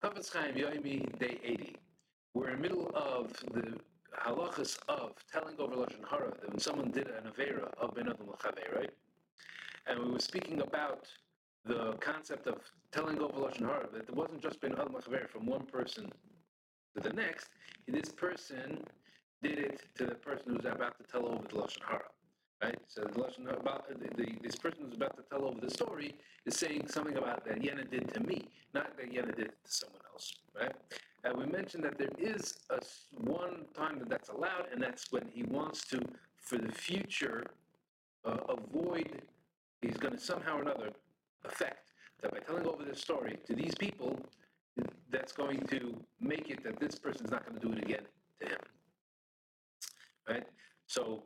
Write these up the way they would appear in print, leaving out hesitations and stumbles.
Chafetz Chaim Yoimi, day 80. We're in the middle of the halachas of telling over Lashon Hara, that when someone did an avera of Ben Adam L'Chavei, right? And we were speaking about the concept of telling over Lashon Hara, that it wasn't just Ben Adam L'Chavei from one person to the next. This person did it to the person who's about to tell over the Lashon Hara. Right? So this person who's about to tell over the story is saying something about that Yena did to me, not that Yena did it to someone else. Right? And we mentioned that there is one time that's allowed, and that's when he wants to, for the future, avoid, he's going to somehow or another affect that by telling over this story to these people, that's going to make it that this person's not going to do it again to him. Right? So,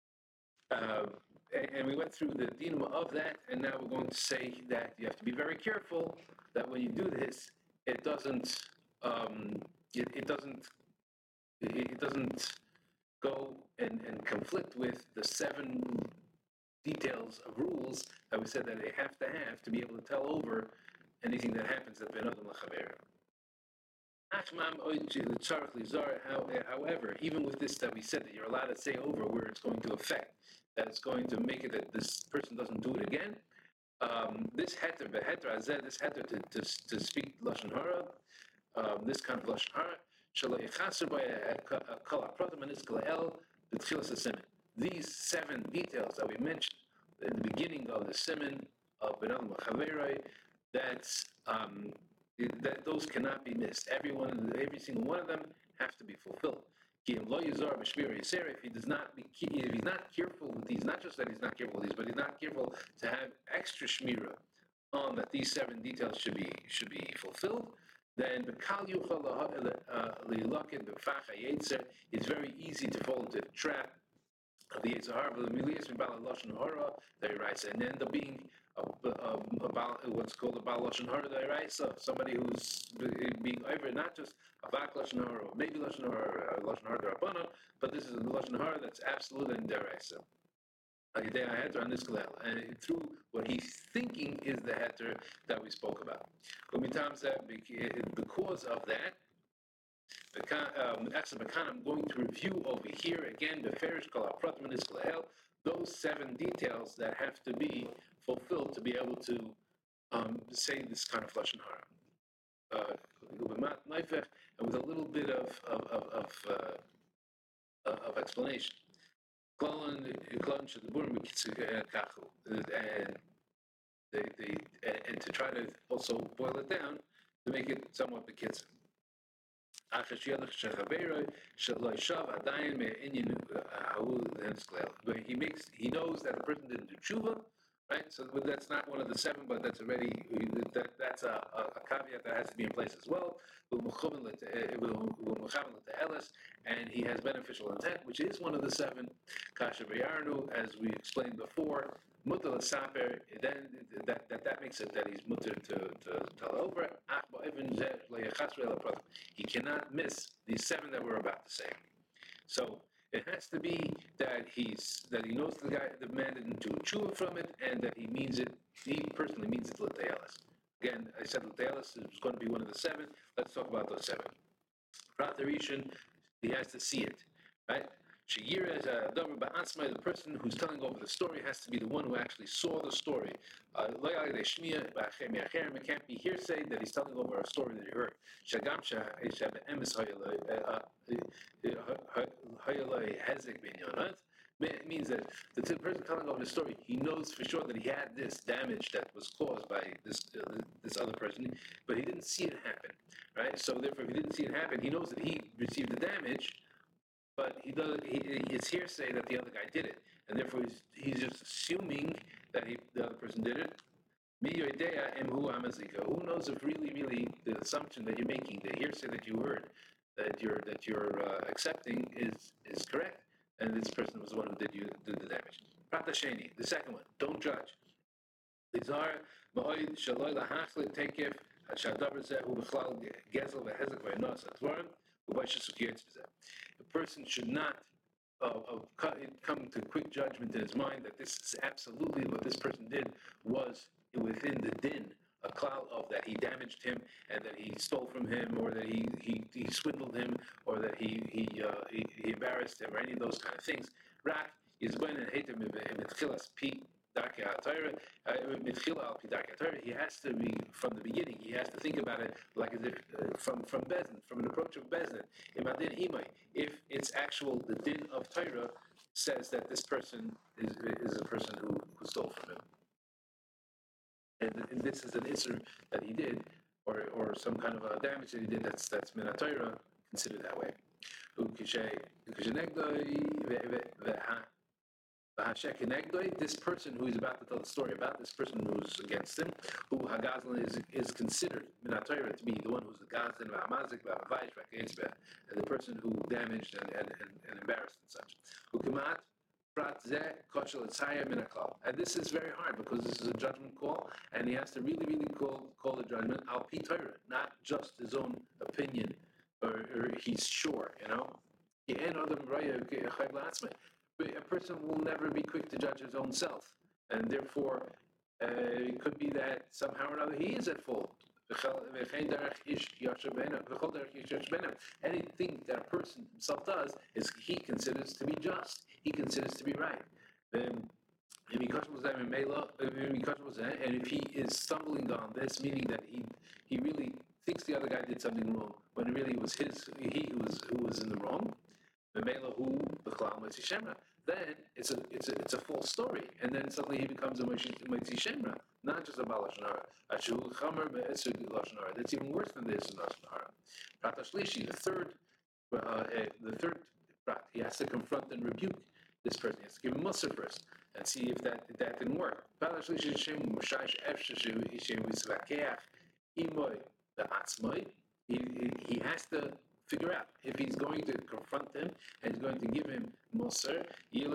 and we went through the dinam of that, and now we're going to say that you have to be very careful that when you do this, it doesn't go and conflict with the 7 details of rules that we said that they have to be able to tell over anything that happens at Ben Adam L'Chaver. However, even with this that we said that you're allowed to say over where it's going to affect, that it's going to make it that this person doesn't do it again, this heter to speak Lashon Hara, this kind of Lashon Hara, these 7 details that we mentioned in the beginning of the Siman of Ben Adam L'Chaveroi, that those cannot be missed. Every single one of them have to be fulfilled. If he's not careful with these, not just that he's not careful with these, but he's not careful to have extra shmira on that these 7 details should be fulfilled, then it's very easy to fall into the trap of the Yetzer Hara, that he writes, and end up being what's called a Baal Lashon Hara D'Oraisa, somebody who's being over not just a Vak Lashon Hara, or maybe Lashon Hara, or Lashon Hara D'Rabbanan, but this is a Lashon Hara that's absolute and D'Oraisa. And through what he's thinking is the heter that we spoke about. Because of that, I'm going to review over here again those 7 details that have to be fulfilled to be able to say this kind of Lashon Hara. And with a little bit of explanation. And to try to also boil it down to make it somewhat bekitzer. He knows that the person didn't do tshuva, right? So that's not one of the 7, but that's already that's a caveat that has to be in place as well. And he has beneficial intent, which is one of the 7. Kasha v'yarnu, as we explained before, mutar l'saper. Then that makes it that he's mutar to tell over. He cannot miss these 7 that we're about to say. So it has to be that he knows the man didn't do tshuva from it, and that he means it. He personally means it l'te'elis. Again, I said l'te'elis is going to be one of the 7. Let's talk about those 7. Prat Rishon, he has to see it, right? Sheyira is a davar ba'atzmai. The person who's telling over the story has to be the one who actually saw the story. It can't be hearsay that he's telling over a story that he heard. It means that the person telling over the story, he knows for sure that he had this damage that was caused by this other person, but he didn't see it happen, right? So therefore, if he didn't see it happen, he knows that he received the damage, but it's hearsay that the other guy did it, and therefore he's just assuming that the other person did it. Who knows if really the assumption that you're making, the hearsay that you heard, that you're accepting is correct, and this person was the one who did the damage. Prat Sheni, the second one, don't judge. A person should not come to quick judgment in his mind that this is absolutely what this person did was within the din a klal of that he damaged him and that he stole from him or that he swindled him or that he embarrassed him or any of those kind of things. Rak is when it hated mitchilas pi darkei HaTorah, mitchila al pi darkei HaTorah. He has to be from the beginning. He has to think about it like as if from Bezdin, from an approach of Bezdin. Imadin imay, if it's actual the din of Torah says that this person is a person who stole from him. And this is an issur that he did, or some kind of a damage that he did. That's min Torah, considered that way. This person who is about to tell the story about, this person who's against him, who Hagazlan is considered min Torah to be the one who's the Gazlan, and the person who damaged and embarrassed and such. And this is very hard because this is a judgment call, and he has to really call the judgment al pi Torah, not just his own opinion, or he's sure, A person will never be quick to judge his own self, and therefore it could be that somehow or another he is at fault. Anything that a person himself does is he considers to be just. He considers to be right. And if he is stumbling on this, meaning that he really thinks the other guy did something wrong, when it really was he who was in the wrong, then it's a false story, and then suddenly he becomes a Motzi Shemra, not just a Lashon Hara. That's even worse than this in Lashon Hara. Prat Shlishi, the third prat, he has to confront and rebuke this person. He has to give him Musar first and see if that didn't work. He has to figure out if he's going to confront him and he's going to give him Musar,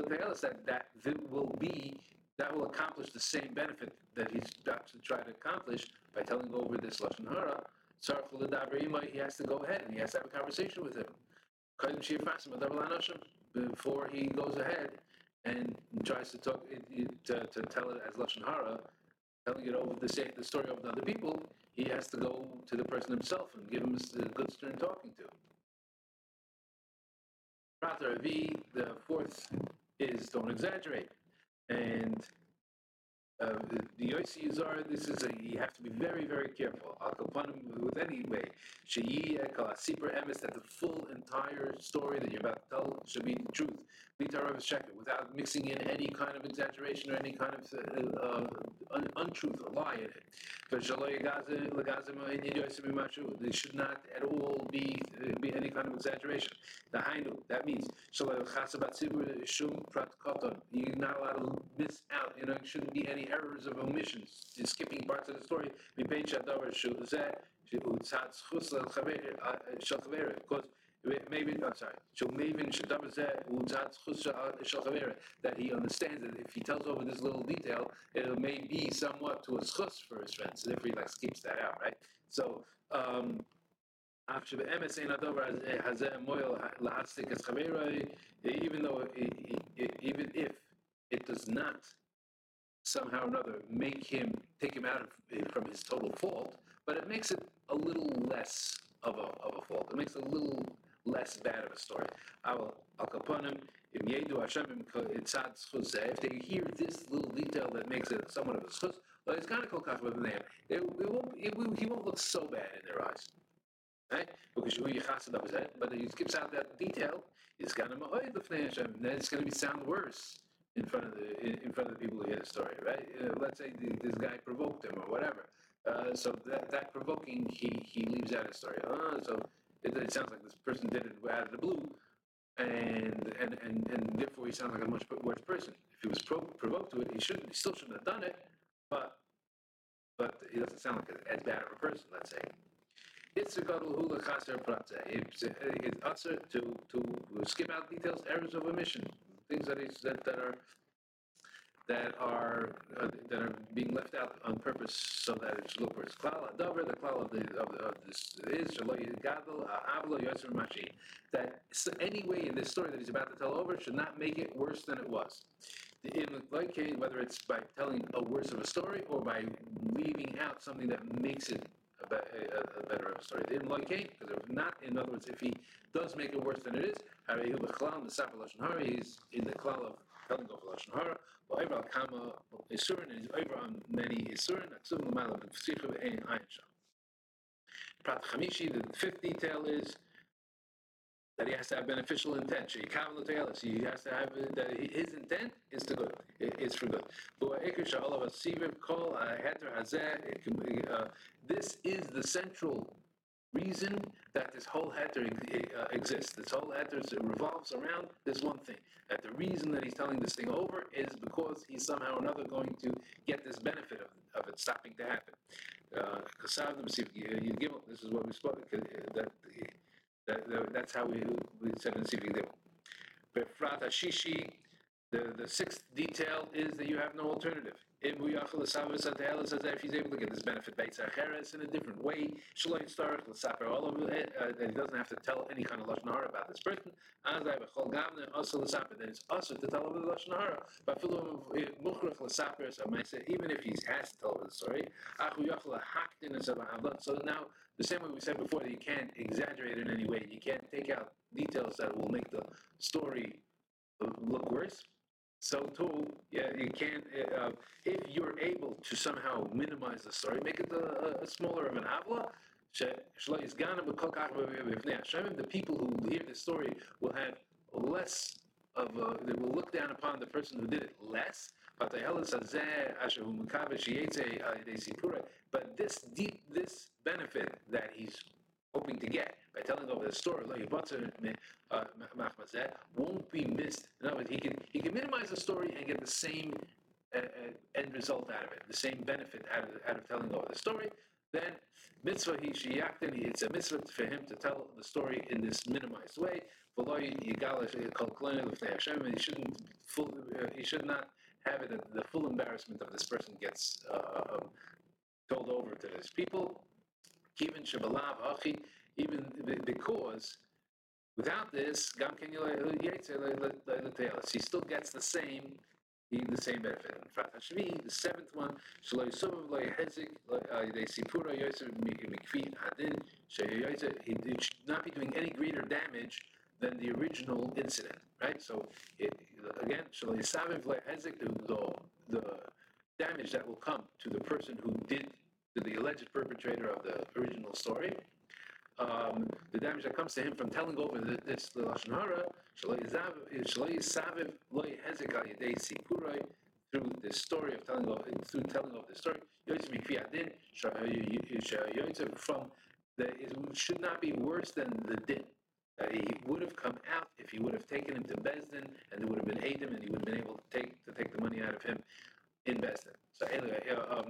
that will accomplish the same benefit that he's about to try to accomplish by telling over this Lashon Hara. He has to go ahead and he has to have a conversation with him before he goes ahead and tries to talk to tell it as Lashon Hara, telling it over the story of other people. He has to go to the person himself and give him a good stern talking to. Prata Ravi, the fourth is don't exaggerate. And the Yossi Yizar, you have to be very, very careful. Al Kapanim with any way. That the full entire story that you're about to tell should be the truth. Without mixing in any kind of exaggeration or any kind of untruth or lie in it. There should not at all be any kind of exaggeration. That means you're not allowed to miss out. There shouldn't be any errors of omissions. You're skipping parts of the story. That he understands that if he tells over this little detail, it may be somewhat to a schus for his friends. So therefore he skips that out, right? So even if it does not somehow or another take him out from his total fault, but it makes it a little less of a fault. It makes it a little less bad of a story. If they hear this little detail that makes it somewhat of a schus, well, it's kind of called kach with name. He won't look so bad in their eyes, right? But he skips out that detail. It's going to then it's going to sound worse in front of the people who hear the story, right? Let's say this guy provoked him or whatever. So that provoking, he leaves out his story. So it sounds like this person did it out of the blue, and therefore he sounds like a much worse person. If he was provoked to it, he still shouldn't have done it, but he doesn't sound like as bad of a person. Let's say it's a gadol hula chaser pratze. It's usher to skip out details, errors of omission, things that that are being left out on purpose so that it should look worse. Klal hadavar, the klal of this is shelo yigadol ha'avlo yosef mashi. That any way in this story that he's about to tell over should not make it worse than it was. In like case, whether it's by telling a worse of a story or by leaving out something that makes it a better of a story. In like case, because if not, in other words, if he does make it worse than it is, he's in the klal of telling over lashon hara. Over al kama isurin, and he's over on many isurin. Aksum l'mayla b'fsichu ein ayin sham. Prat chamishi, the fifth detail is that he has to have beneficial intent. He has to have that his intent is to good. It's for good. This is the central reason that this whole heter exists. This whole heter revolves around this one thing. That the reason that he's telling this thing over is because he's somehow or another going to get this benefit of it stopping to happen. This is what we spoke. That's how we said in Sifri Gimel. Befrat Hashishi, the sixth detail is that you have no alternative. If he's able to get this benefit by Tzarcheres in a different way, all of it, that he doesn't have to tell any kind of lashon hara about this person. Then it's also to tell over the lashon hara. Even if he has to tell over the story. So now, the same way we said before, that you can't exaggerate in any way. You can't take out details that will make the story look worse. So too, you can't. If you're able to somehow minimize the story, make it a smaller of an avla. The people who hear the story will have less of. They will look down upon the person who did it less. But this benefit that he's hoping to get by telling over the story, won't be missed. In other words, he can minimize the story and get the same end result out of it, the same benefit out of telling over the story. Then mitzvah it's a mitzvah for him to tell the story in this minimized way. He should not have it the full embarrassment of this person gets told over to his people. Even because without this, he still gets the same benefit. The seventh one, he should not be doing any greater damage than the original incident, right? So again, the damage that will come to the person who did, to the alleged perpetrator of the original story, the damage that comes to him from telling over the lashon hara, through the story of telling over the story, it should not be worse than the din. He would have come out if he would have taken him to Bezdin, and there would have been Adam, and he would have been able to take the money out of him in Bezdin. So anyway,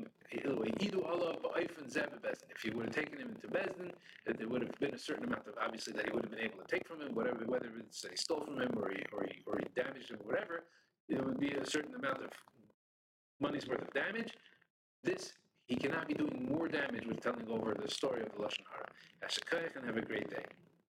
if he would have taken him into Bezdin, there would have been a certain amount of, obviously, that he would have been able to take from him, whether it's that he stole from him or he damaged him, whatever. It would be a certain amount of money's worth of damage. This, he cannot be doing more damage with telling over the story of the lashon hara. Yashakayach, and have a great day.